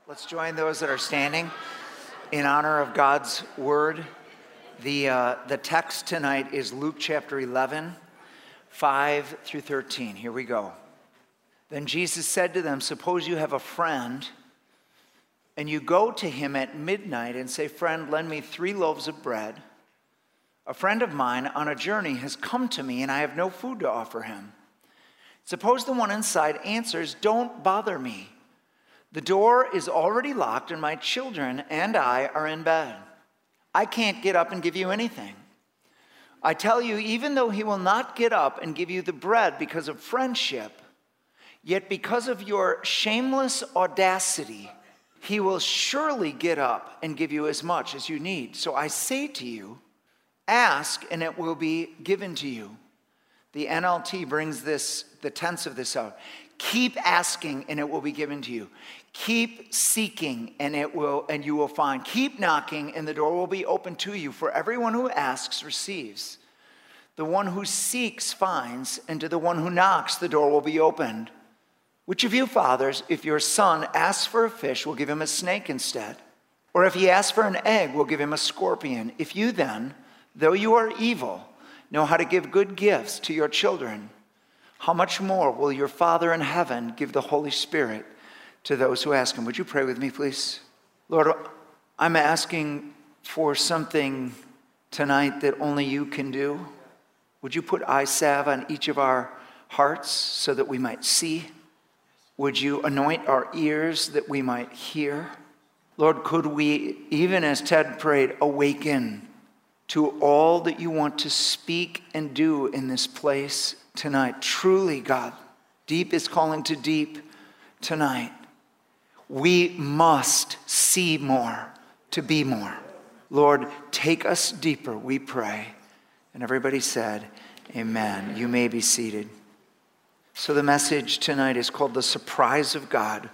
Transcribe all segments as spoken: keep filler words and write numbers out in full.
Let's join those that are standing in honor of God's word. The, uh, the text tonight is Luke chapter eleven, five through thirteen. Here we go. Then Jesus said to them, suppose you have a friend, and you go to him at midnight and say, friend, lend me three loaves of bread. A friend of mine on a journey has come to me, and I have no food to offer him. Suppose the one inside answers, don't bother me. The door is already locked, and my children and I are in bed. I can't get up and give you anything. I tell you, even though he will not get up and give you the bread because of friendship, yet because of your shameless audacity, he will surely get up and give you as much as you need. So I say to you, ask and it will be given to you. The N L T brings this, the tense of this out. Keep asking and it will be given to you. Keep seeking and it will, and you will find. Keep knocking and the door will be open to you. For everyone who asks receives. The one who seeks finds, and to the one who knocks the door will be opened. Which of you fathers, if your son asks for a fish, will give him a snake instead? Or if he asks for an egg, will give him a scorpion? If you then, though you are evil, know how to give good gifts to your children, how much more will your Father in heaven give the Holy Spirit to those who ask him? Would you pray with me, please? Lord, I'm asking for something tonight that only you can do. Would you put eye salve on each of our hearts so that we might see? Would you anoint our ears that we might hear? Lord, could we, even as Ted prayed, awaken to all that you want to speak and do in this place tonight? Truly, God, deep is calling to deep tonight. We must see more to be more. Lord, take us deeper, we pray. And everybody said, amen. You may be seated. So the message tonight is called The Surprise of God.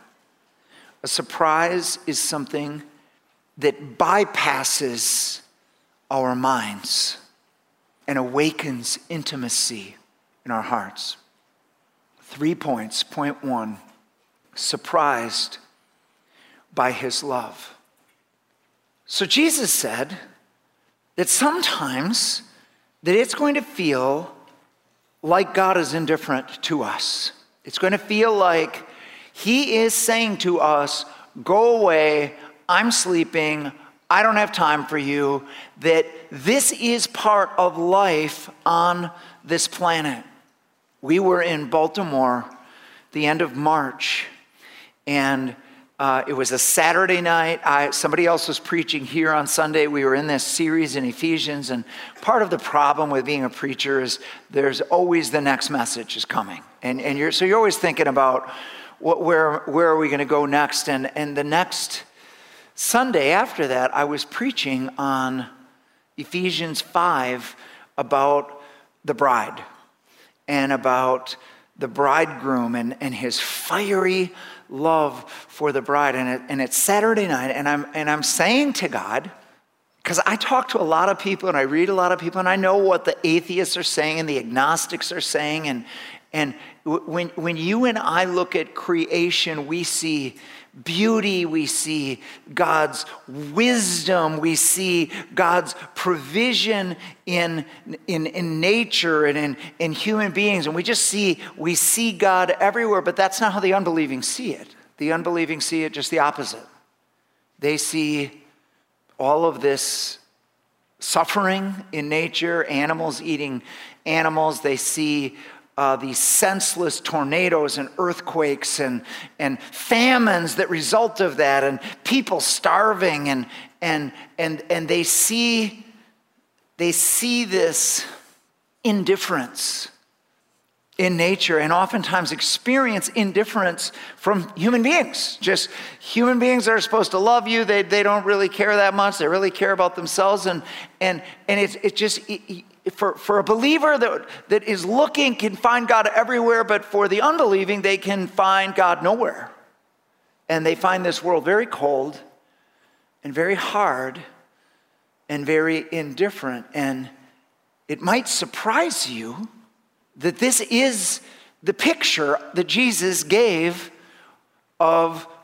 A surprise is something that bypasses our minds and awakens intimacy in our hearts. Three points. Point one, surprised by his love. So Jesus said that sometimes that it's going to feel like God is indifferent to us. It's going to feel like he is saying to us, go away, I'm sleeping, I don't have time for you, that this is part of life on this planet. We were in Baltimore the end of March, and uh, it was a Saturday night. I, somebody else was preaching here on Sunday. We were in this series in Ephesians, and part of the problem with being a preacher is there's always the next message is coming. And, and you're, so you're always thinking about what, where, where are we going to go next? And, and the next Sunday after that, I was preaching on Ephesians five about the bride and about the bridegroom and, and his fiery love for the bride. And, it, and it's Saturday night, and I'm, and I'm saying to God, because I talk to a lot of people and I read a lot of people and I know what the atheists are saying and the agnostics are saying. And, and when, when you and I look at creation, we see beauty, we see God's wisdom, we see God's provision in, in, in nature and in, in human beings. And we just see, we see God everywhere, but that's not how the unbelieving see it. The unbelieving see it just the opposite. They see all of this suffering in nature, animals eating animals. They see Uh, these senseless tornadoes and earthquakes and, and famines that result of that, and people starving, and and and and they see they see this indifference in nature, and oftentimes experience indifference from human beings. Just human beings that are supposed to love you, they they don't really care that much. They really care about themselves, and and and it's it just. It, For, for a believer that, that is looking can find God everywhere, but for the unbelieving, they can find God nowhere. And they find this world very cold and very hard and very indifferent. And it might surprise you that this is the picture that Jesus gave of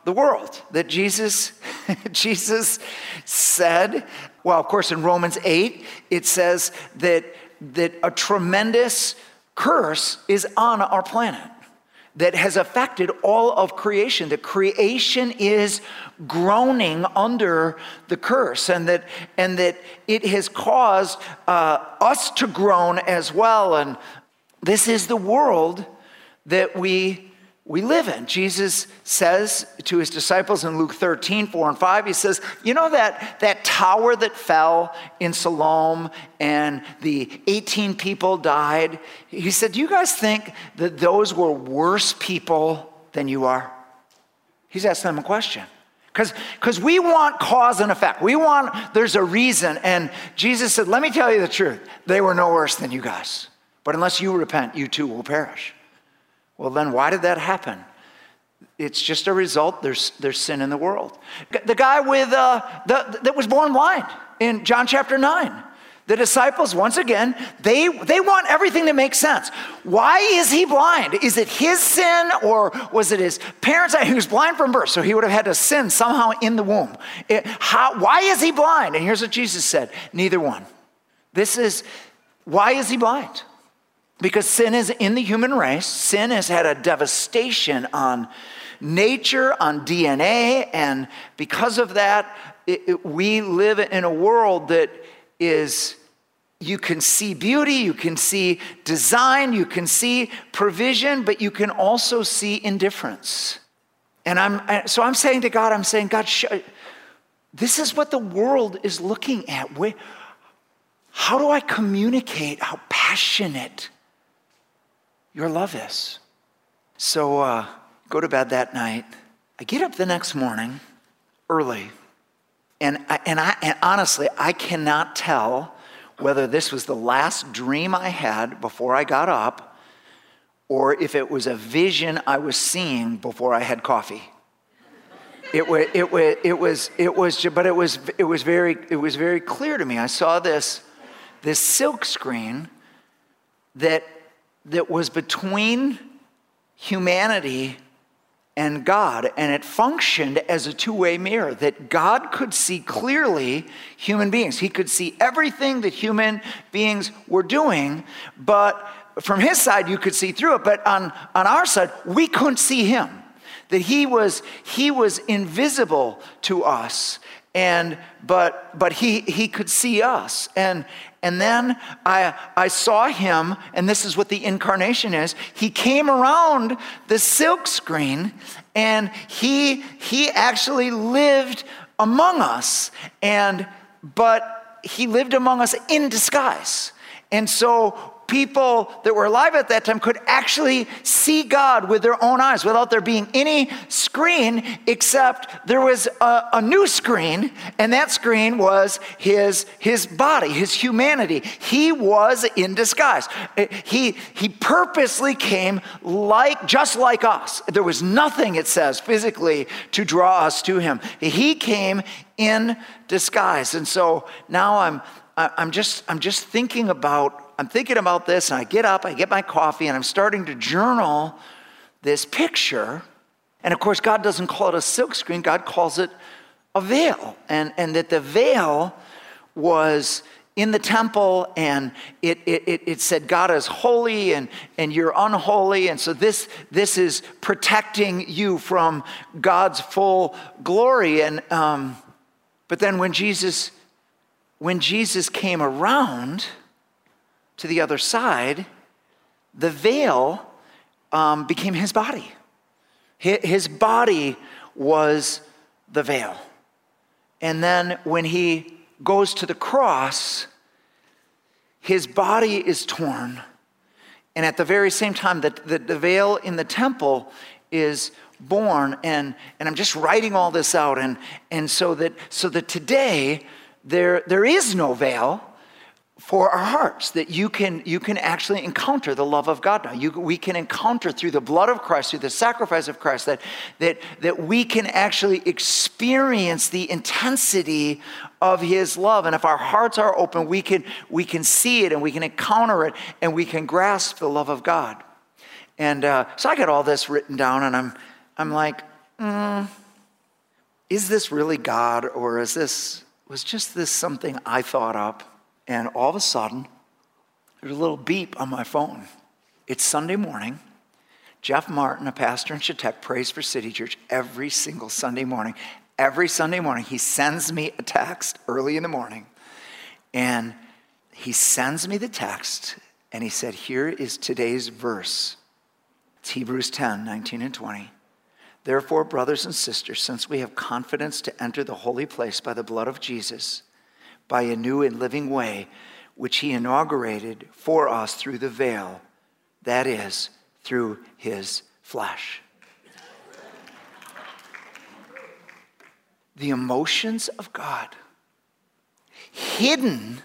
the world. That Jesus, Jesus said, well, of course, in Romans eight, it says that, that a tremendous curse is on our planet that has affected all of creation. That creation is groaning under the curse, and that and that it has caused uh, us to groan as well. And this is the world that we we live in. Jesus says to his disciples in Luke thirteen, four and five, he says, you know that, that tower that fell in Siloam and the eighteen people died? He said, do you guys think that those were worse people than you are? He's asking them a question. Because because we want cause and effect. We want, there's a reason. And Jesus said, let me tell you the truth. They were no worse than you guys. But unless you repent, you too will perish. Well, then why did that happen? It's just a result. There's there's sin in the world. The guy with uh, the, that was born blind in John chapter nine. The disciples, once again, they, they want everything to make sense. Why is he blind? Is it his sin, or was it his parents? He was blind from birth, so he would have had to sin somehow in the womb. It, how, why is he blind? And here's what Jesus said, neither one. This is, why is he blind? Because sin is in the human race. Sin has had a devastation on nature, on D N A, and because of that, it, it, we live in a world that is, you can see beauty, you can see design, you can see provision, but you can also see indifference. And I'm so I'm saying to God, I'm saying, God, sh- this is what the world is looking at. Where, how do I communicate how passionate your love is? So uh, go to bed that night. I get up the next morning early, and I, and I and honestly, I cannot tell whether this was the last dream I had before I got up, or if it was a vision I was seeing before I had coffee. It was it was it was it was but it was it was very it was very clear to me. I saw this this silk screen that. that was between humanity and God, and it functioned as a two-way mirror, that God could see clearly human beings. He could see everything that human beings were doing, but from his side, you could see through it, but on, on our side, we couldn't see him. That he was, he was invisible to us, and but but he he could see us. And And then I, I saw him, and this is what the incarnation is. He came around the silk screen, and he, he actually lived among us, and but he lived among us in disguise. And so people that were alive at that time could actually see God with their own eyes without there being any screen, except there was a, a new screen, and that screen was his, his body, his humanity. He was in disguise. He, he purposely came like, just like us. There was nothing, it says, physically to draw us to him. He came in disguise. And so now I'm, I'm just, I'm just thinking about I'm thinking about this, and I get up, I get my coffee, and I'm starting to journal this picture. And of course, God doesn't call it a silk screen, God calls it a veil. And, and that the veil was in the temple, and it, it, it said God is holy and, and you're unholy. And so this, this is protecting you from God's full glory. And um, but then when Jesus, when Jesus came around to the other side, the veil um, became his body. His body was the veil. And then when he goes to the cross, his body is torn. And at the very same time, the, the, the veil in the temple is born. And, and I'm just writing all this out. And, and so that so that today, there, there is no veil for our hearts, that you can you can actually encounter the love of God now. You, we can encounter through the blood of Christ, through the sacrifice of Christ, that, that, that we can actually experience the intensity of his love. And if our hearts are open, we can, we can see it, and we can encounter it, and we can grasp the love of God. And uh, so I got all this written down, and I'm, I'm like, mm, is this really God, or is this, was just this something I thought up? And all of a sudden, there's a little beep on my phone. It's Sunday morning. Jeff Martin, a pastor in Chautauqua, prays for City Church every single Sunday morning. Every Sunday morning, he sends me a text early in the morning. And he sends me the text, and he said, here is today's verse. It's Hebrews ten, nineteen and twenty. Therefore, brothers and sisters, since we have confidence to enter the holy place by the blood of Jesus, by a new and living way, which he inaugurated for us through the veil, that is, through his flesh. The emotions of God, hidden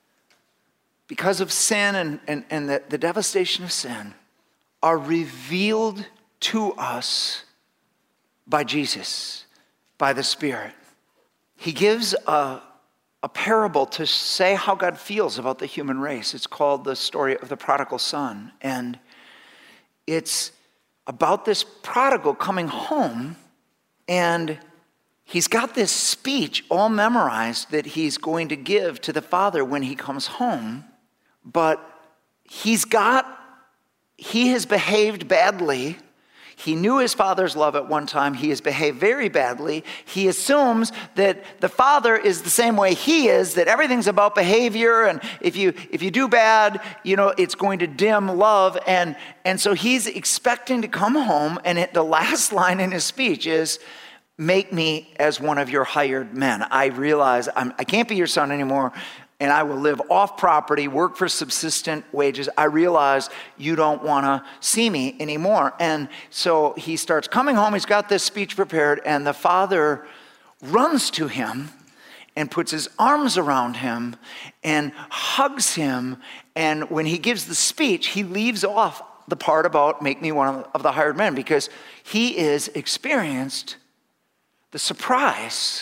because of sin and, and, and the, the devastation of sin, are revealed to us by Jesus, by the Spirit. He gives a, a parable to say how God feels about the human race. It's called the story of the prodigal son. And it's about this prodigal coming home, and he's got this speech all memorized that he's going to give to the father when he comes home. But he's got, he has behaved badly. He knew his father's love at one time. He has behaved very badly. He assumes that the father is the same way he is, that everything's about behavior, and if you if you do bad, you know, it's going to dim love. And, and so he's expecting to come home, and it, the last line in his speech is, make me as one of your hired men. I realize I'm, I can't be your son anymore, and I will live off property, work for subsistent wages. I realize you don't want to see me anymore. And so he starts coming home. He's got this speech prepared, and the father runs to him and puts his arms around him and hugs him. And when he gives the speech, he leaves off the part about make me one of the hired men, because he is experienced the surprise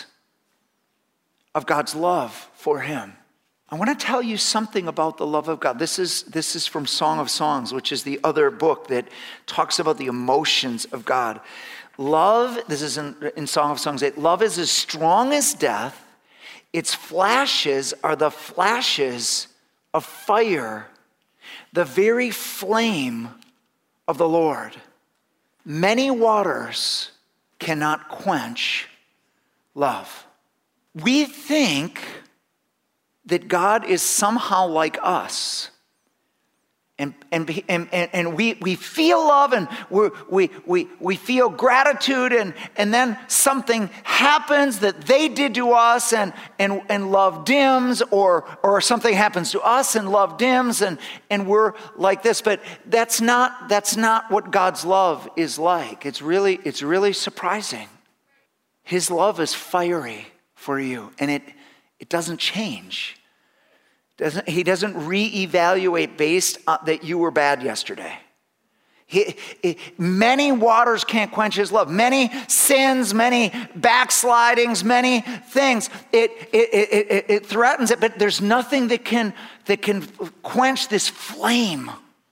of God's love for him. I want to tell you something about the love of God. This is, this is from Song of Songs, which is the other book that talks about the emotions of God. Love, this is in, in Song of Songs eight, love is as strong as death. Its flashes are the flashes of fire, the very flame of the Lord. Many waters cannot quench love. We think that God is somehow like us. And, and, and, and we, we feel love, and we're, we, we, we feel gratitude, and, and then something happens that they did to us, and, and, and love dims, or, or something happens to us and love dims, and, and we're like this. But that's not, that's not what God's love is like. It's really, it's really surprising. His love is fiery for you, and it, it doesn't change. Doesn't, he doesn't reevaluate based on that you were bad yesterday. He, he, many waters can't quench his love. Many sins, many backslidings, many things. It, it, it, it, it threatens it, but there's nothing that can, that can quench this flame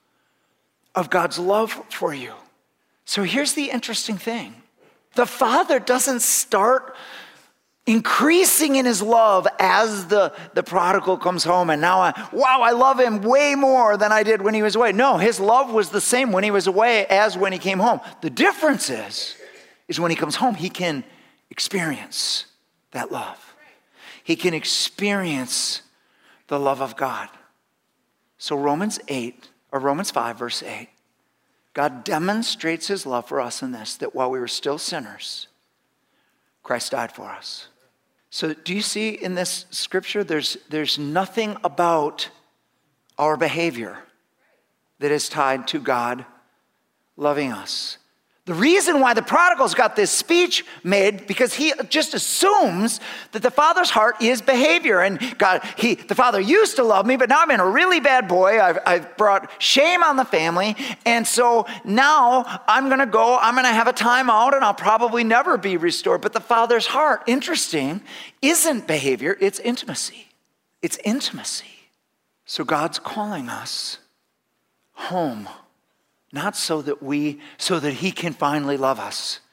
of God's love for you. So here's the interesting thing. The Father doesn't start increasing in his love as the, the prodigal comes home, and now, I, wow, I love him way more than I did when he was away. No, his love was the same when he was away as when he came home. The difference is, is when he comes home, he can experience that love. He can experience the love of God. So Romans eight, or Romans five, verse eight, God demonstrates his love for us in this, that while we were still sinners, Christ died for us. So do you see in this scripture, there's, there's nothing about our behavior that is tied to God loving us. The reason why the prodigal's got this speech made, because he just assumes that the father's heart is behavior. And God, he, the father used to love me, but now I've been a really bad boy. I've, I've brought shame on the family. And so now I'm going to go, I'm going to have a time out, and I'll probably never be restored. But the father's heart, interesting, isn't behavior, it's intimacy. It's intimacy. So God's calling us home. Not so that we, so that he can finally love us.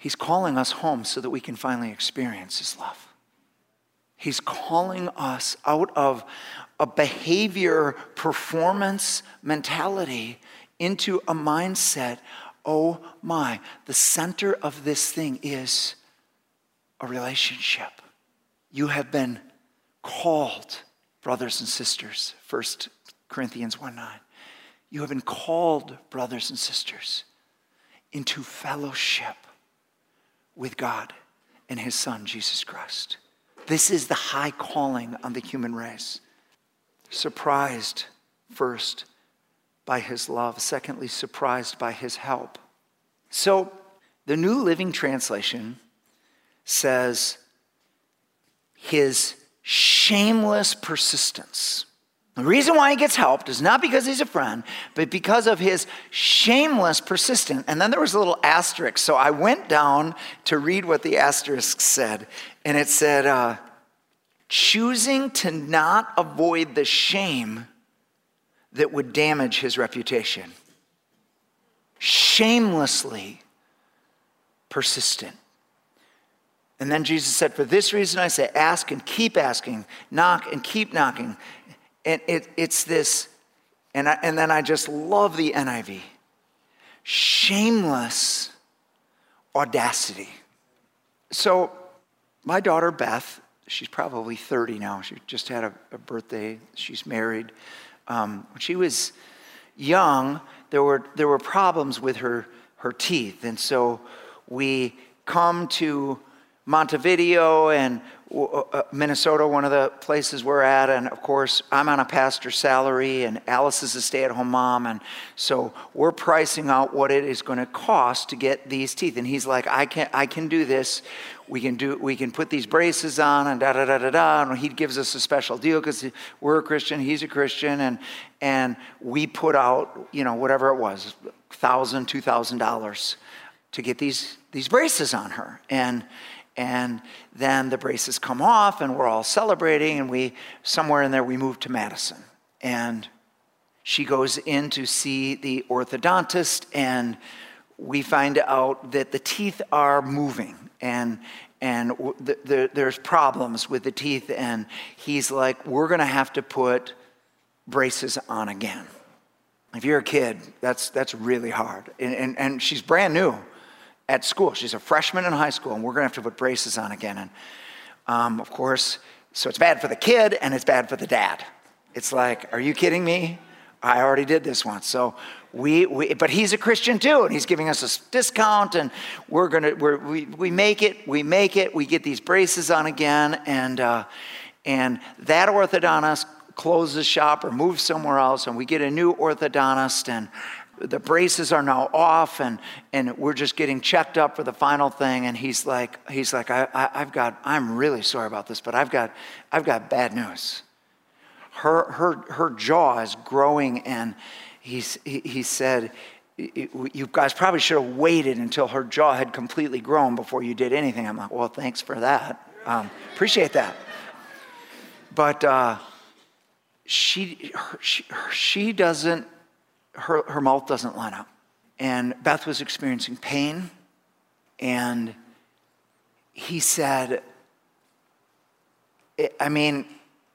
He's calling us home so that we can finally experience his love. He's calling us out of a behavior performance mentality into a mindset, oh my, the center of this thing is a relationship. You have been called, brothers and sisters, First Corinthians one nine. You have been called, brothers and sisters, into fellowship with God and his Son, Jesus Christ. This is the high calling on the human race. Surprised first by his love, secondly, surprised by his help. So the New Living Translation says his shameless persistence. The reason why he gets helped is not because he's a friend, but because of his shameless persistence. And then there was a little asterisk. So I went down to read what the asterisk said. And it said, uh, choosing to not avoid the shame that would damage his reputation. Shamelessly persistent. And then Jesus said, for this reason I say, ask and keep asking, knock and keep knocking. And it, it's this, and, I, and then I just love the N I V. Shameless audacity. So my daughter Beth, she's probably thirty now. She just had a, a birthday. She's married. Um, when she was young, there were there were problems with her her teeth, and so we come to Montevideo and uh, Minnesota, one of the places we're at, and of course I'm on a pastor's salary and Alice is a stay-at-home mom, and so we're pricing out what it is going to cost to get these teeth. And he's like, I can I can do this. We can do we can put these braces on and da da da da da. And he gives us a special deal because we're a Christian, he's a Christian, and and we put out, you know, whatever it was, thousand, two thousand dollars to get these these braces on her. And And then the braces come off and we're all celebrating, and we, somewhere in there, we move to Madison. And she goes in to see the orthodontist, and we find out that the teeth are moving, and and the, the, there's problems with the teeth, and he's like, we're gonna have to put braces on again. If you're a kid, that's that's really hard. And, and, and she's brand new at school. She's a freshman in high school, and we're going to have to put braces on again. And um, of course, so it's bad for the kid, and it's bad for the dad. It's like, are you kidding me? I already did this once. So we, we but he's a Christian too, and he's giving us a discount, and we're going to, we're, we we make it, we make it, we get these braces on again, and uh, and that orthodontist closes shop or moves somewhere else, and we get a new orthodontist, and the braces are now off, and, and we're just getting checked up for the final thing. And he's like, he's like, I, I, I've got, I'm really sorry about this, but I've got, I've got bad news. Her, her, her jaw is growing, and he's, he, he said, you guys probably should have waited until her jaw had completely grown before you did anything. I'm like, well, thanks for that. Um, appreciate that. But uh, she, her, she, she doesn't. Her, her mouth doesn't line up. And Beth was experiencing pain. And he said, I mean,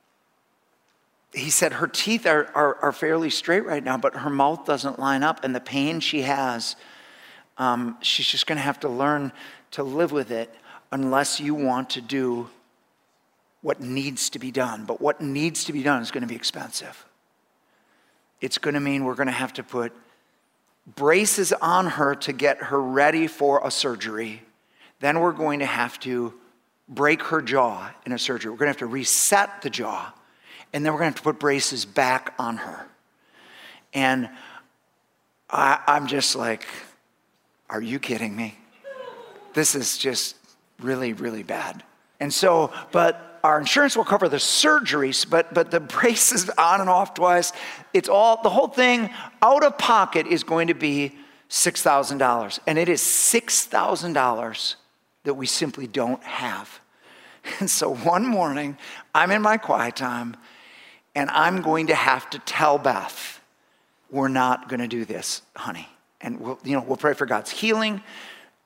he said her teeth are, are, are fairly straight right now, but her mouth doesn't line up. And the pain she has, um, she's just going to have to learn to live with it unless you want to do what needs to be done. But what needs to be done is going to be expensive. It's going to mean we're going to have to put braces on her to get her ready for a surgery. Then we're going to have to break her jaw in a surgery. We're going to have to reset the jaw. And then we're going to have to put braces back on her. And I, I'm just like, are you kidding me? This is just really, really bad. And so, but our insurance will cover the surgeries, but but the braces on and off twice, it's all, the whole thing out of pocket is going to be six thousand dollars. And it is six thousand dollars that we simply don't have. And so one morning, I'm in my quiet time, and I'm going to have to tell Beth, we're not going to do this, honey. And we'll, you know, we'll pray for God's healing,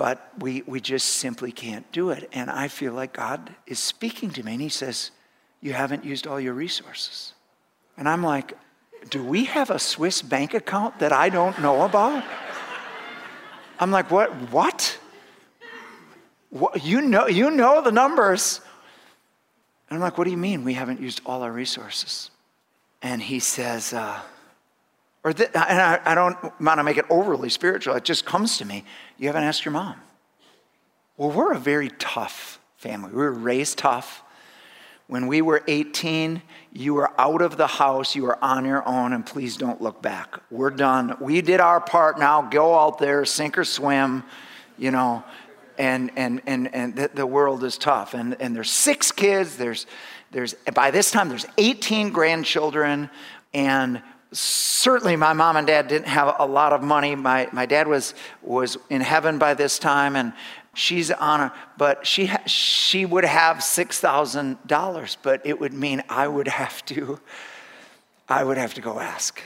but we, we just simply can't do it. And I feel like God is speaking to me, and he says, you haven't used all your resources. And I'm like, do we have a Swiss bank account that I don't know about? I'm like, what? What? What? You know, you know the numbers. And I'm like, what do you mean we haven't used all our resources? And he says, uh, or th- and I, I don't want to make it overly spiritual. It just comes to me. You haven't asked your mom. Well, we're a very tough family. We were raised tough. When we were eighteen, you were out of the house, you were on your own, and please don't look back. We're done. We did our part now. Go out there, sink or swim, you know, and and and and the, the world is tough. And and there's six kids, there's there's by this time there's eighteen grandchildren, and certainly my mom and dad didn't have a lot of money. My my dad was was in heaven by this time, and she's on a, but she ha, she would have six thousand dollars, but it would mean I would have to, I would have to go ask.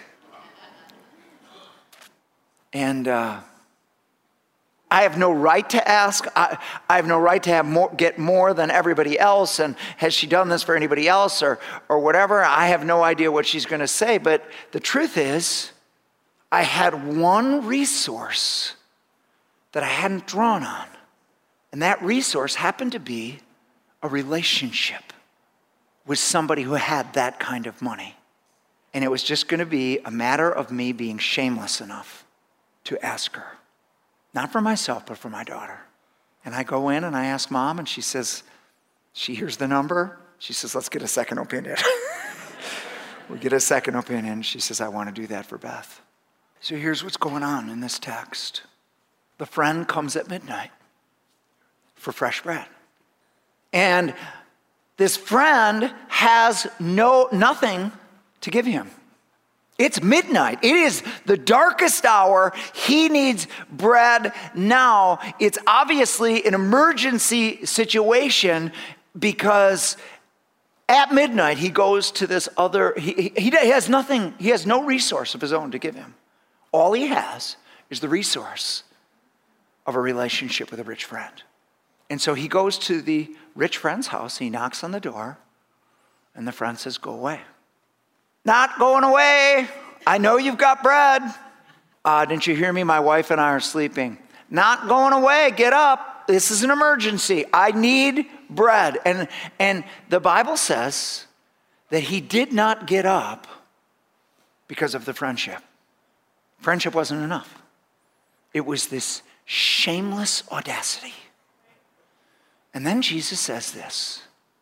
And uh, I have no right to ask. I, I have no right to have more, get more than everybody else. And has she done this for anybody else or or whatever? I have no idea what she's going to say. But the truth is, I had one resource that I hadn't drawn on. And that resource happened to be a relationship with somebody who had that kind of money. And it was just going to be a matter of me being shameless enough to ask her. Not for myself, but for my daughter. And I go in and I ask Mom, and she says, she hears the number. She says, let's get a second opinion. We get a second opinion. She says, I want to do that for Beth. So here's what's going on in this text. The friend comes at midnight for fresh bread. And this friend has no nothing to give him. It's midnight. It is the darkest hour. He needs bread now. It's obviously an emergency situation because at midnight he goes to this other, he, he, he has nothing, he has no resource of his own to give him. All he has is the resource of a relationship with a rich friend. And so he goes to the rich friend's house, he knocks on the door, and the friend says, go away. Not going away. I know you've got bread. Uh, didn't you hear me? My wife and I are sleeping. Not going away. Get up. This is an emergency. I need bread. And, and the Bible says that he did not get up because of the friendship. Friendship wasn't enough. It was this shameless audacity. And then Jesus says this.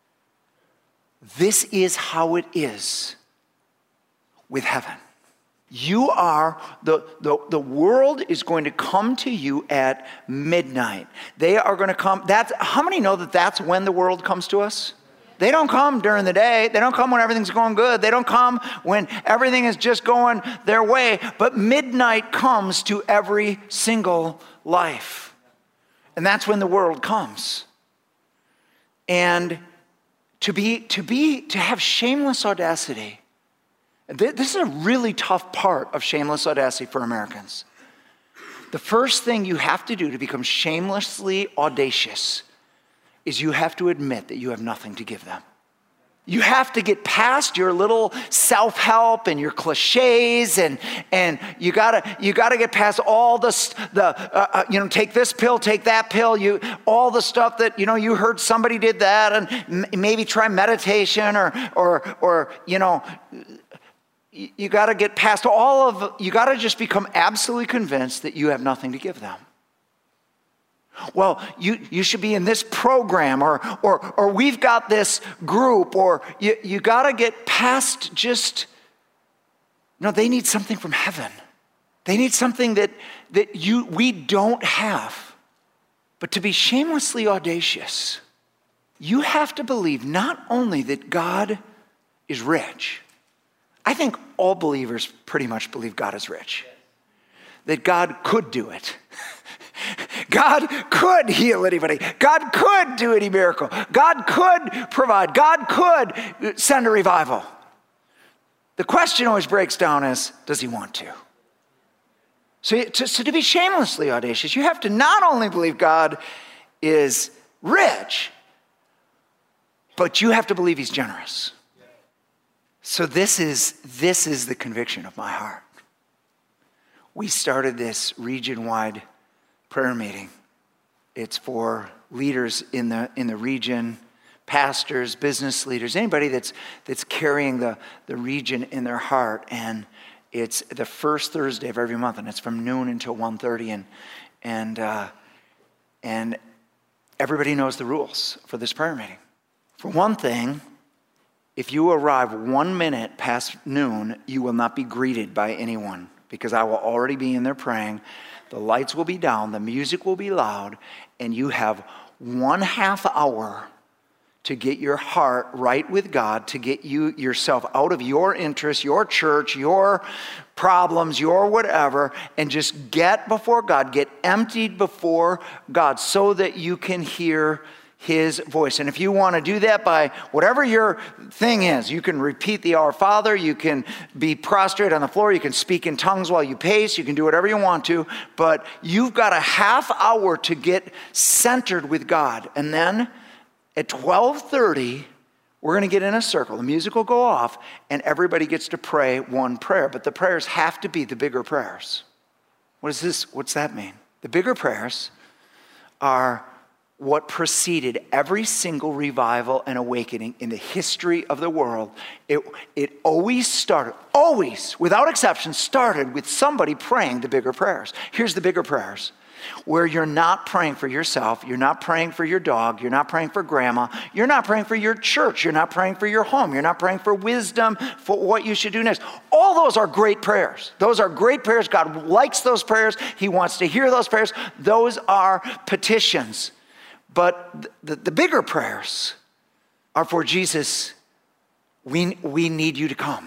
This is how it is with heaven. You are, the, the, the world is going to come to you at midnight. They are going to come, that's, how many know that that's when the world comes to us? They don't come during the day. They don't come when everything's going good. They don't come when everything is just going their way. But midnight comes to every single life. And that's when the world comes. And to be, to be, to have shameless audacity. This is a really tough part of shameless audacity for Americans. The first thing you have to do to become shamelessly audacious is you have to admit that you have nothing to give them. You have to get past your little self-help and your cliches, and and you gotta you gotta get past all the the uh, uh, you know take this pill, take that pill, you all the stuff that you know you heard somebody did that, and m- maybe try meditation or or or you know you, you gotta get past all of you gotta just become absolutely convinced that you have nothing to give them. Well, you, you should be in this program, or or or we've got this group, or you, you got to get past just, no, they need something from heaven. They need something that, that you we don't have. But to be shamelessly audacious, you have to believe not only that God is rich. I think all believers pretty much believe God is rich. That God could do it. God could heal anybody. God could do any miracle. God could provide. God could send a revival. The question always breaks down as, does he want to? So to, so to be shamelessly audacious, you have to not only believe God is rich, but you have to believe he's generous. So this is, this is the conviction of my heart. We started this region-wide prayer meeting. It's for leaders in the, in the region, pastors, business leaders, anybody that's, that's carrying the, the region in their heart. And it's the first Thursday of every month, and it's from noon until one thirty, and and uh, and everybody knows the rules for this prayer meeting. For one thing, if you arrive one minute past noon, you will not be greeted by anyone, because I will already be in there praying. The lights will be down, the music will be loud, and you have one half hour to get your heart right with God, to get you yourself out of your interests, your church, your problems, your whatever, and just get before God, get emptied before God so that you can hear his voice. And if you want to do that by whatever your thing is, you can repeat the Our Father, you can be prostrate on the floor, you can speak in tongues while you pace, you can do whatever you want to, but you've got a half hour to get centered with God. And then at twelve thirty, we're going to get in a circle. The music will go off, and everybody gets to pray one prayer. But the prayers have to be the bigger prayers. What is this? What's that mean? The bigger prayers are what preceded every single revival and awakening in the history of the world. It, it always started, always, without exception, started with somebody praying the bigger prayers. Here's the bigger prayers. Where you're not praying for yourself, you're not praying for your dog, you're not praying for grandma, you're not praying for your church, you're not praying for your home, you're not praying for wisdom, for what you should do next. All those are great prayers. Those are great prayers. God likes those prayers. He wants to hear those prayers. Those are petitions. But the, the bigger prayers are for Jesus. We, we need you to come.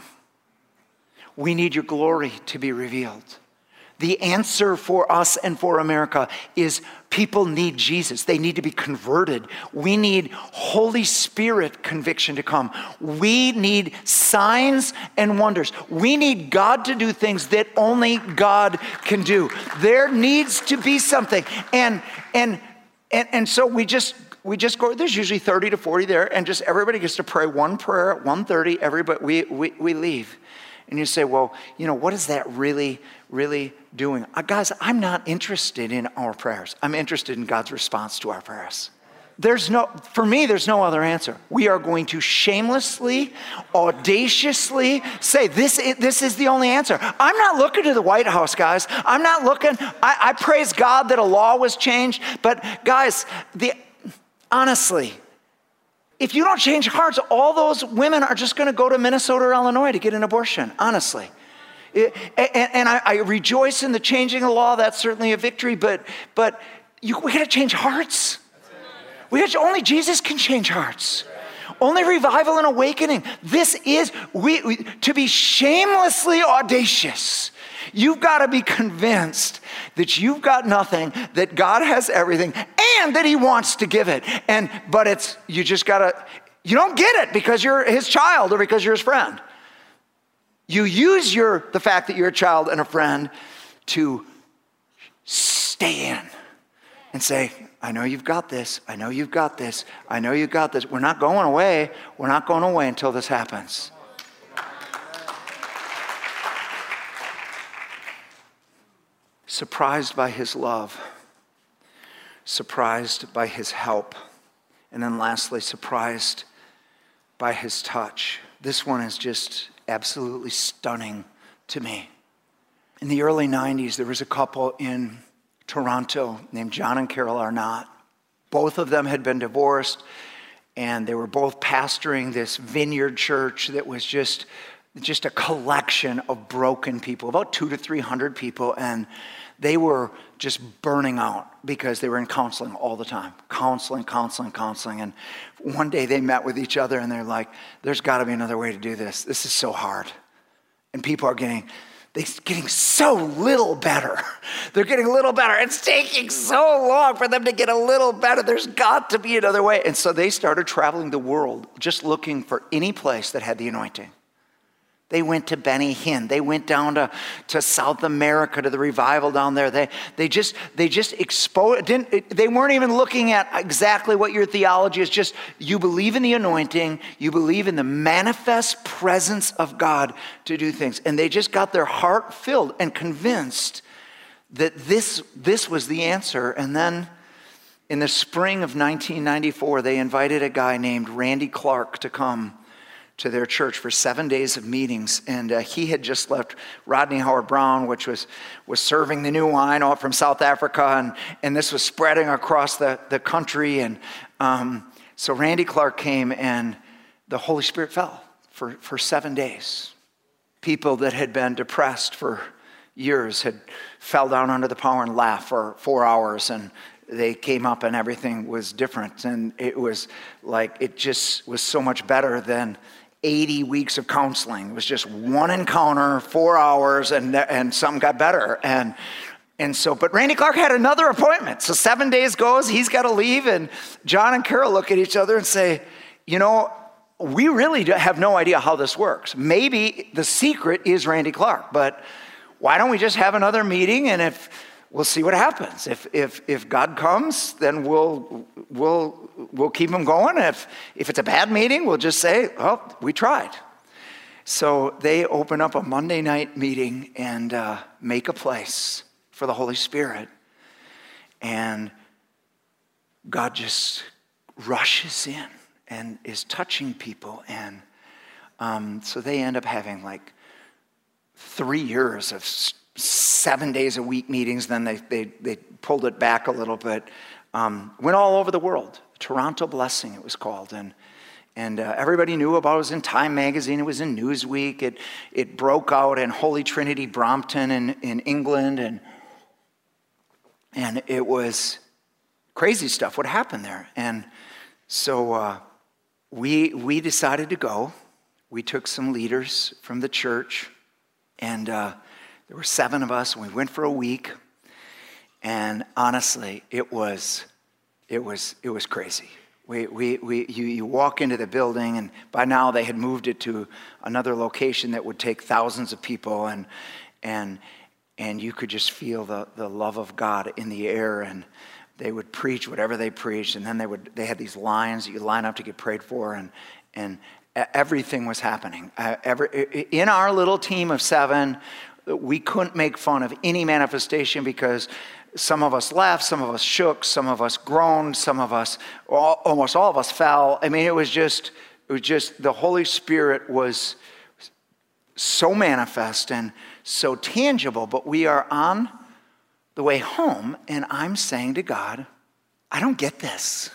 We need your glory to be revealed. The answer for us and for America is people need Jesus. They need to be converted. We need Holy Spirit conviction to come. We need signs and wonders. We need God to do things that only God can do. There needs to be something. And and and, and so we just we just go, there's usually thirty to forty there, and just everybody gets to pray one prayer at one thirty, everybody we we, we leave. And you say, well, you know, what is that really, really doing? Uh, guys, I'm not interested in our prayers. I'm interested in God's response to our prayers. There's no, for me, there's no other answer. We are going to shamelessly, audaciously say, this is, this is the only answer. I'm not looking to the White House, guys. I'm not looking, I, I praise God that a law was changed. But guys, the honestly, if you don't change hearts, all those women are just going to go to Minnesota or Illinois to get an abortion, honestly. It, and and I, I rejoice in the changing of the law. That's certainly a victory, but but you, we got to change hearts. We got to, only Jesus can change hearts. Only revival and awakening. This is, we, we to be shamelessly audacious. You've got to be convinced that you've got nothing, that God has everything, and that he wants to give it. And but it's, you just got to, you don't get it because you're his child or because you're his friend. You use your the fact that you're a child and a friend to stay in and say, I know you've got this. I know you've got this. I know you've got this. We're not going away. We're not going away until this happens. Surprised by his love, surprised by his help, and then lastly, surprised by his touch. This one is just absolutely stunning to me. In the early nineties, there was a couple in Toronto named John and Carol Arnott. Both of them had been divorced, and they were both pastoring this vineyard church that was just just a collection of broken people, about two to three hundred people, and they were just burning out because they were in counseling all the time. Counseling, counseling, counseling. And one day they met with each other and they're like, there's got to be another way to do this. This is so hard. And people are getting, they're getting so little better. They're getting a little better. It's taking so long for them to get a little better. There's got to be another way. And so they started traveling the world just looking for any place that had the anointing. They went to Benny Hinn. They went down to, to South America to the revival down there. They they just they just exposed. Didn't they weren't even looking at exactly what your theology is. Just you believe in the anointing. You believe in the manifest presence of God to do things, and they just got their heart filled and convinced that this this was the answer. And then in the spring of nineteen ninety-four, they invited a guy named Randy Clark to come to their church for seven days of meetings. And uh, he had just left Rodney Howard-Browne, which was, was serving the new wine all from South Africa. And, and this was spreading across the, the country. And um, so Randy Clark came and the Holy Spirit fell for, for seven days. People that had been depressed for years had fell down under the power and laughed for four hours. And they came up and everything was different. And it was like, it just was so much better than eighty weeks of counseling. It was just one encounter, four hours, and and something got better. And and so, but Randy Clark had another appointment. So seven days goes, he's got to leave, and John and Carol look at each other and say, you know, we really have no idea how this works. Maybe the secret is Randy Clark, but why don't we just have another meeting, and if we'll see what happens. If if if God comes, then we'll we'll we'll keep him going. If if it's a bad meeting, we'll just say, "Oh, we tried." So they open up a Monday night meeting and uh, make a place for the Holy Spirit, and God just rushes in and is touching people, and um, so they end up having like three years of seven days a week meetings. Then they they they pulled it back a little bit. Um, went all over the world. Toronto Blessing, it was called, and and uh, everybody knew about it. It was in Time Magazine. It was in Newsweek. It it broke out in Holy Trinity, Brompton, in in England, and and it was crazy stuff. What happened there? And so uh, we we decided to go. We took some leaders from the church, and uh, there were seven of us, and we went for a week. And honestly, it was, it was, it was crazy. We, we, we, you, you walk into the building, and by now they had moved it to another location that would take thousands of people, and and and you could just feel the, the love of God in the air. And they would preach whatever they preached, and then they would they had these lines that you line up to get prayed for, and and everything was happening. Uh, every, in our little team of seven, we couldn't make fun of any manifestation because some of us laughed, some of us shook, some of us groaned, some of us, all, almost all of us fell. I mean, it was just, it was just, the Holy Spirit was so manifest and so tangible. But we are on the way home, and I'm saying to God, I don't get this.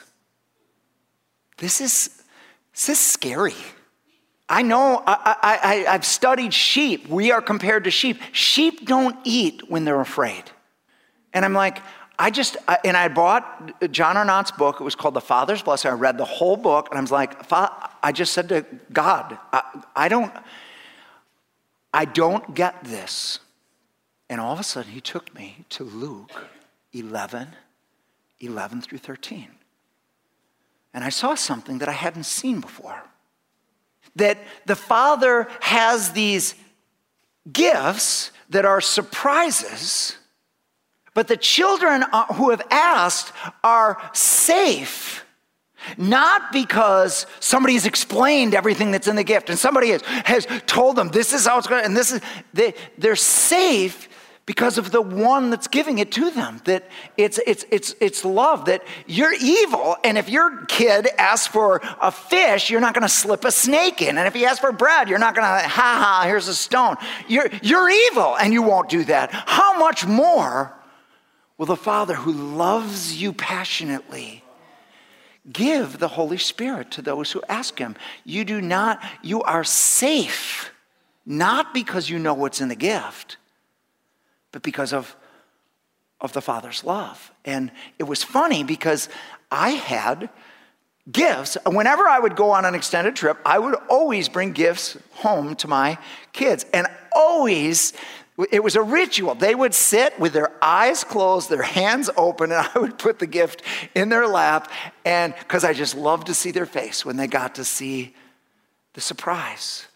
This is, this is scary. I know, I, I, I, I've studied sheep. We are compared to sheep. Sheep don't eat when they're afraid. And I'm like, I just, I, and I bought John Arnott's book. It was called The Father's Blessing. I read the whole book, and I was like, I just said to God, I, I don't, I don't get this. And all of a sudden, he took me to Luke eleven, eleven through thirteen. And I saw something that I hadn't seen before. That the Father has these gifts that are surprises, but the children who have asked are safe, not because somebody has explained everything that's in the gift and somebody has, has told them this is how it's going to, and this is, they, they're safe because of the one that's giving it to them. That it's it's it's it's love. That you're evil, and if your kid asks for a fish, you're not going to slip a snake in. And if he asks for bread, you're not going to, ha ha, here's a stone. You're you're evil, and you won't do that. How much more will the Father who loves you passionately give the Holy Spirit to those who ask him? You do not, you are safe, not because you know what's in the gift, but because of, of the Father's love. And it was funny because I had gifts. Whenever I would go on an extended trip, I would always bring gifts home to my kids. And always, it was a ritual. They would sit with their eyes closed, their hands open, and I would put the gift in their lap. And because I just loved to see their face when they got to see the surprise.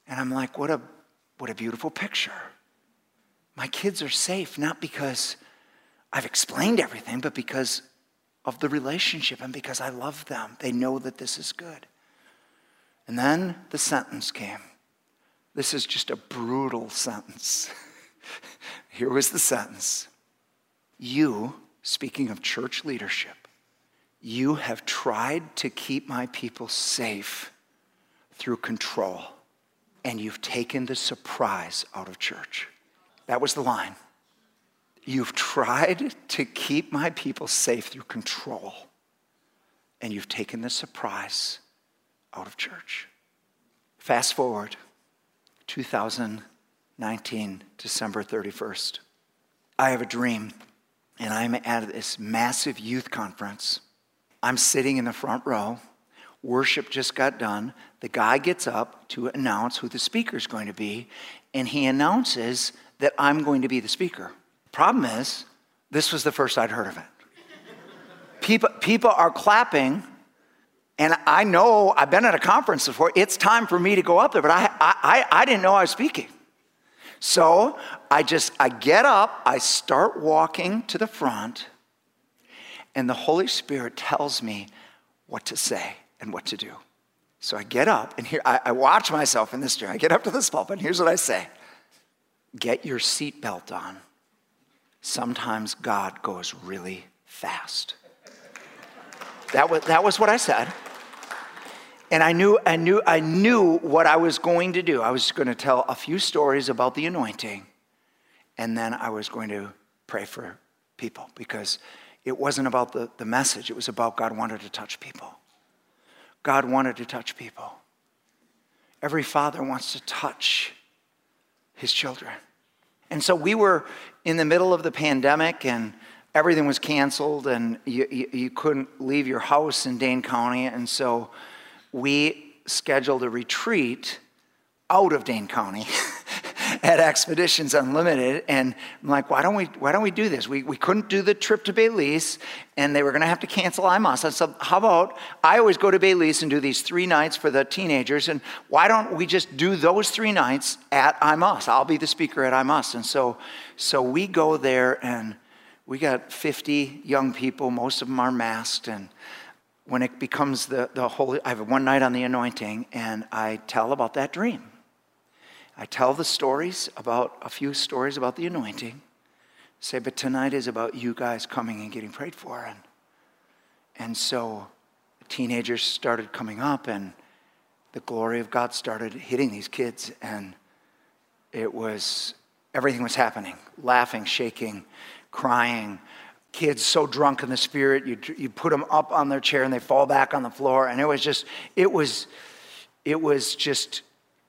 And I'm like, what a, what a beautiful picture. My kids are safe, not because I've explained everything, but because of the relationship and because I love them. They know that this is good. And then the sentence came. This is just a brutal sentence. Here was the sentence. You, speaking of church leadership, you have tried to keep my people safe through control, and you've taken the surprise out of church. That was the line. You've tried to keep my people safe through control, and you've taken the surprise out of church. Fast forward, two thousand nineteen, December thirty-first. I have a dream, and I'm at this massive youth conference. I'm sitting in the front row. Worship just got done. The guy gets up to announce who the speaker is going to be, and he announces that I'm going to be the speaker. Problem is, this was the first I'd heard of it. People, people are clapping, and I know I've been at a conference before. It's time for me to go up there, but I, I, I didn't know I was speaking. So I just, I get up, I start walking to the front, and the Holy Spirit tells me what to say and what to do. So I get up, and here I, I watch myself in this chair. I get up to this pulpit, and here's what I say. Get your seatbelt on. Sometimes God goes really fast. That was, that was what I said. And I knew, I knew, I knew what I was going to do. I was going to tell a few stories about the anointing, and then I was going to pray for people, because it wasn't about the, the message. It was about God wanted to touch people. God wanted to touch people. Every father wants to touch his children. And so we were in the middle of the pandemic, and everything was canceled, and you, you, you couldn't leave your house in Dane County. And so we scheduled a retreat out of Dane County at Expeditions Unlimited. And I'm like, why don't we why don't we do this? We we couldn't do the trip to Belize, and they were going to have to cancel I M U S. I said, how about, I always go to Belize and do these three nights for the teenagers, and why don't we just do those three nights at I M U S? I'll be the speaker at I M U S. And so, so we go there, and we got fifty young people. Most of them are masked, and when it becomes the, the holy, I have one night on the anointing, and I tell about that dream. I tell the stories about, a few stories about the anointing. Say, but tonight is about you guys coming and getting prayed for. And, and so the teenagers started coming up, and the glory of God started hitting these kids. And it was, everything was happening. Laughing, shaking, crying. Kids so drunk in the spirit, you you put them up on their chair and they fall back on the floor. And it was just, it was, it was just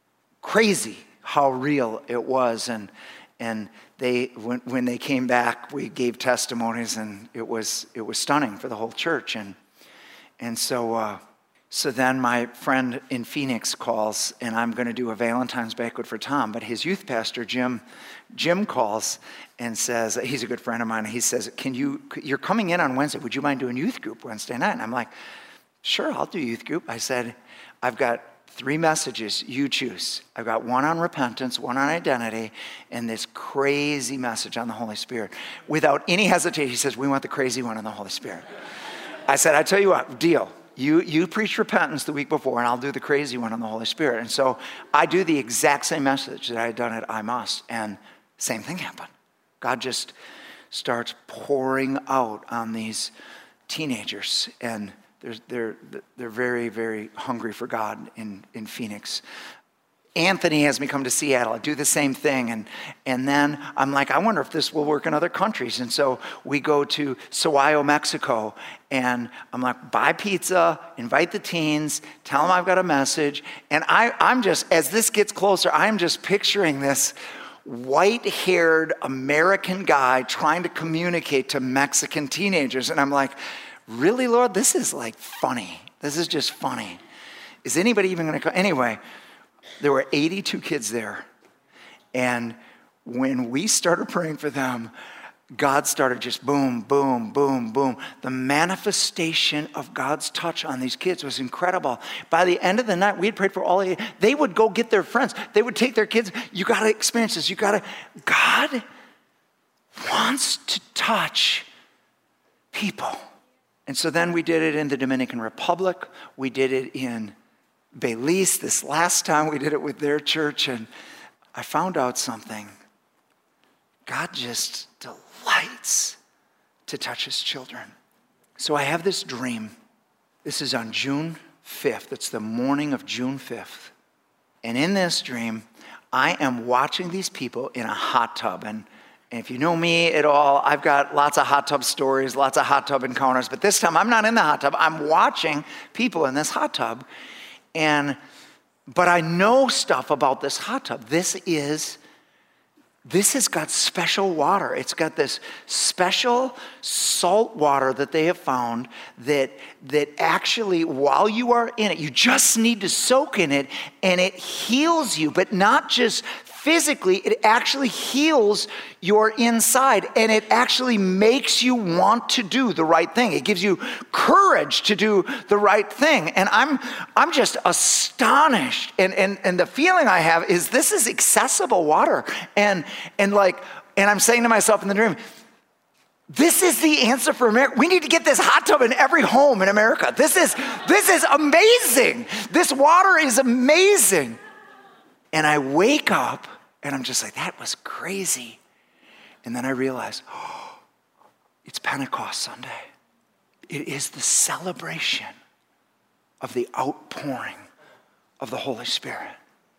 crazy how real it was. And and they when when they came back, we gave testimonies, and it was it was stunning for the whole church. And and so uh, so then my friend in Phoenix calls, and I'm going to do a Valentine's banquet for Tom, but his youth pastor Jim Jim calls and says, he's a good friend of mine. He says, "Can you? You're coming in on Wednesday. Would you mind doing youth group Wednesday night?" And I'm like, "Sure, I'll do youth group." I said, "I've got three messages. You choose. I've got one on repentance, one on identity, and this crazy message on the Holy Spirit." Without any hesitation, he says, "We want the crazy one on the Holy Spirit." I said, "I tell you what, deal. You you preach repentance the week before, and I'll do the crazy one on the Holy Spirit." And so I do the exact same message that I had done at I M U S, and same thing happened. God just starts pouring out on these teenagers, and they're they're they're very, very hungry for God in, in Phoenix. Anthony has me come to Seattle. I do the same thing, and and then I'm like, I wonder if this will work in other countries. And so we go to Sahuayo, Mexico, and I'm like, buy pizza, invite the teens, tell them I've got a message. And I, I'm just, as this gets closer, I'm just picturing this white-haired American guy trying to communicate to Mexican teenagers. And I'm like, really, Lord? This is like funny. This is just funny. Is anybody even going to come? Anyway, there were eighty-two kids there. And when we started praying for them, God started just boom, boom, boom, boom. The manifestation of God's touch on these kids was incredible. By the end of the night, we had prayed for all of you. They would go get their friends. They would take their kids. You got to experience this. You got to. God wants to touch people. And so then we did it in the Dominican Republic. We did it in Belize this last time. We did it with their church. And I found out something. God just delights to touch his children. So I have this dream. This is on June fifth. It's the morning of June fifth. And in this dream, I am watching these people in a hot tub. And, and if you know me at all, I've got lots of hot tub stories, lots of hot tub encounters. But this time, I'm not in the hot tub. I'm watching people in this hot tub. And, but I know stuff about this hot tub. This is This has got special water. It's got this special salt water that they have found that, that actually, while you are in it, you just need to soak in it, and it heals you, but not just physically, it actually heals your inside, and it actually makes you want to do the right thing. It gives you courage to do the right thing. And I'm I'm just astonished. And and, and the feeling I have is this is accessible water. And and like, and I'm saying to myself in the dream, this is the answer for America. We need to get this hot tub in every home in America. This is this is amazing. This water is amazing. And I wake up, and I'm just like, that was crazy. And then I realize, oh, it's Pentecost Sunday. It is the celebration of the outpouring of the Holy Spirit.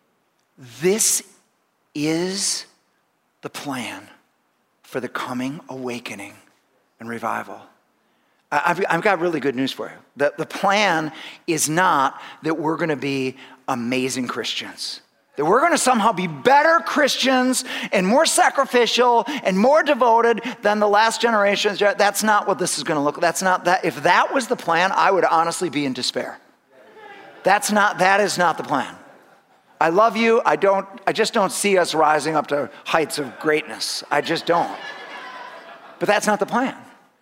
This is the plan for the coming awakening and revival. I've, I've got really good news for you. The, the plan is not that we're going to be amazing Christians. That we're going to somehow be better Christians and more sacrificial and more devoted than the last generations. That's not what this is going to look like. That's not that. If that was the plan, I would honestly be in despair. That's not, that is not the plan. I love you. I don't, I just don't see us rising up to heights of greatness. I just don't. But that's not the plan.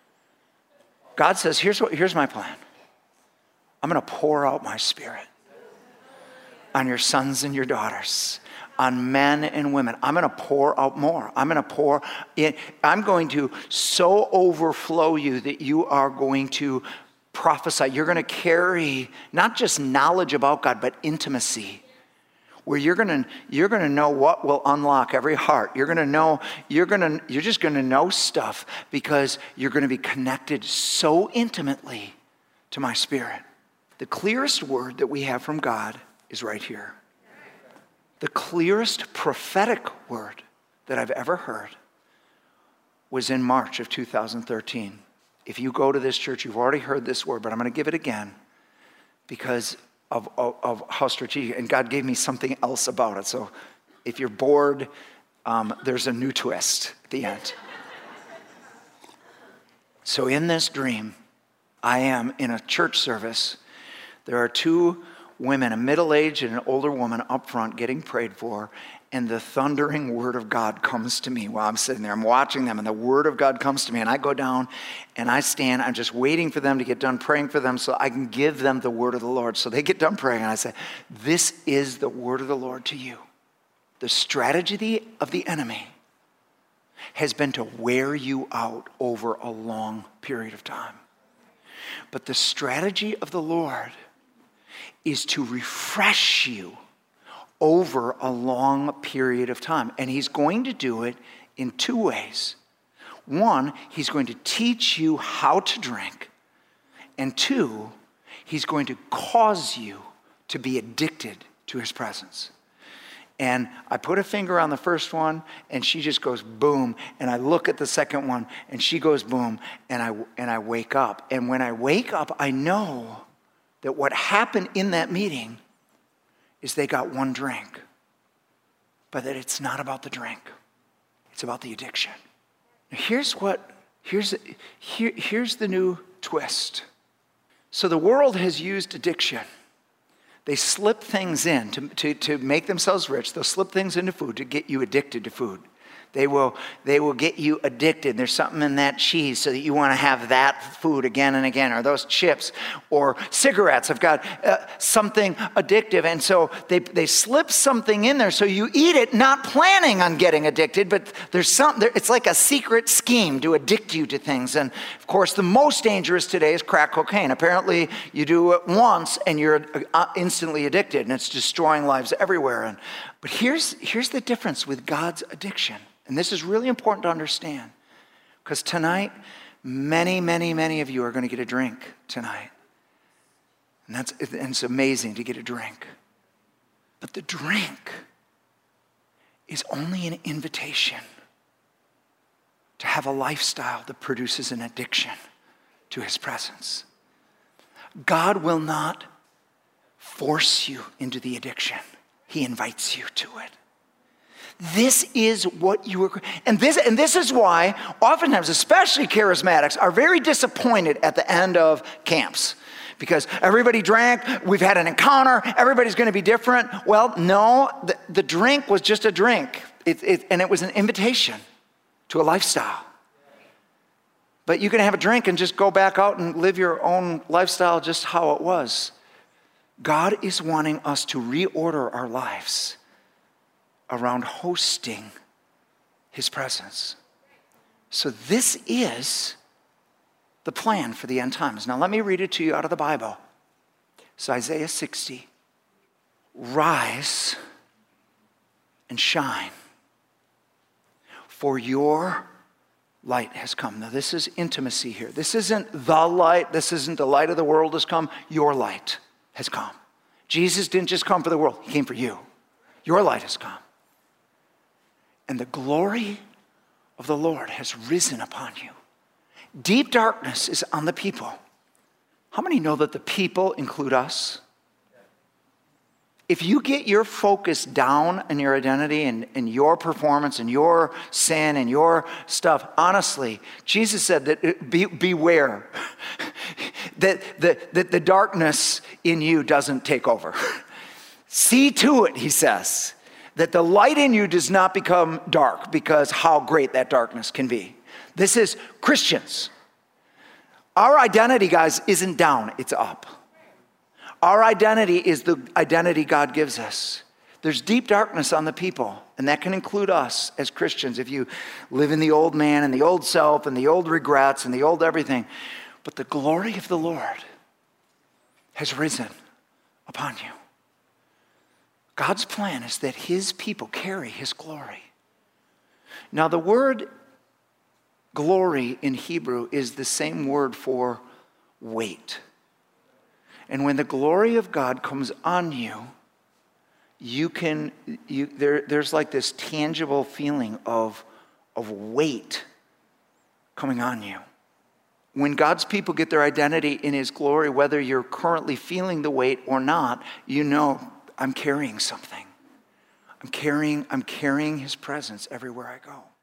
God says, here's what, here's my plan. I'm going to pour out my Spirit on your sons and your daughters, on men and women. I'm going to pour out more. I'm going to pour in. I'm going to so overflow you that you are going to prophesy. You're going to carry not just knowledge about God, but intimacy, where you're going to you're going to know what will unlock every heart. You're going to know you're going to you're just going to know stuff because you're going to be connected so intimately to my Spirit. The clearest word that we have from God is right here. The clearest prophetic word that I've ever heard was in March of two thousand thirteen. If you go to this church, you've already heard this word, but I'm going to give it again because of, of, of how strategic, and God gave me something else about it. So if you're bored, um, there's a new twist at the end. So in this dream, I am in a church service. There are two women, a middle-aged and an older woman up front getting prayed for, and the thundering word of God comes to me while I'm sitting there. I'm watching them, and the word of God comes to me, and I go down, and I stand. I'm just waiting for them to get done praying for them so I can give them the word of the Lord. So they get done praying, and I say, this is the word of the Lord to you. The strategy of the enemy has been to wear you out over a long period of time. But the strategy of the Lord is to refresh you over a long period of time. And he's going to do it in two ways. One, he's going to teach you how to drink. And two, he's going to cause you to be addicted to his presence. And I put a finger on the first one, and she just goes boom. And I look at the second one, and she goes boom. And I, and I wake up. And when I wake up, I know that what happened in that meeting is they got one drink, but that it's not about the drink. It's about the addiction. Now here's what, here's, here, here's the new twist. So the world has used addiction. They slip things in to, to, to make themselves rich. They'll slip things into food to get you addicted to food. They will, they will get you addicted. There's something in that cheese so that you want to have that food again and again, or those chips, or cigarettes have got uh, something addictive. And so they, they slip something in there so you eat it not planning on getting addicted, but there's some, it's like a secret scheme to addict you to things. And of course, the most dangerous today is crack cocaine. Apparently, you do it once and you're uh, instantly addicted, and it's destroying lives everywhere. And, but here's, here's the difference with God's addiction. And this is really important to understand, because tonight, many, many, many of you are going to get a drink tonight. And, that's, and it's amazing to get a drink. But the drink is only an invitation to have a lifestyle that produces an addiction to his presence. God will not force you into the addiction. He invites you to it. This is what you are, and this, and this is why oftentimes, especially charismatics, are very disappointed at the end of camps. Because everybody drank, we've had an encounter, everybody's going to be different. Well, no, the, the drink was just a drink. It, it, and it was an invitation to a lifestyle. But you can have a drink and just go back out and live your own lifestyle just how it was. God is wanting us to reorder our lives around hosting his presence. So this is the plan for the end times. Now let me read it to you out of the Bible. It's Isaiah sixty. Rise and shine, for your light has come. Now this is intimacy here. This isn't the light. This isn't the light of the world has come. Your light has come. Jesus didn't just come for the world. He came for you. Your light has come. And the glory of the Lord has risen upon you. Deep darkness is on the people. How many know that the people include us? If you get your focus down in your identity and, and your performance and your sin and your stuff, honestly, Jesus said that be, beware that, that, that the darkness in you doesn't take over. See to it, he says, that the light in you does not become dark, because how great that darkness can be. This is Christians. Our identity, guys, isn't down, it's up. Our identity is the identity God gives us. There's deep darkness on the people, and that can include us as Christians if you live in the old man and the old self and the old regrets and the old everything. But the glory of the Lord has risen upon you. God's plan is that his people carry his glory. Now, the word glory in Hebrew is the same word for weight. And when the glory of God comes on you, you can, you, there, there's like this tangible feeling of, of weight coming on you. When God's people get their identity in his glory, whether you're currently feeling the weight or not, you know, I'm carrying something. I'm carrying, I'm carrying his presence everywhere I go.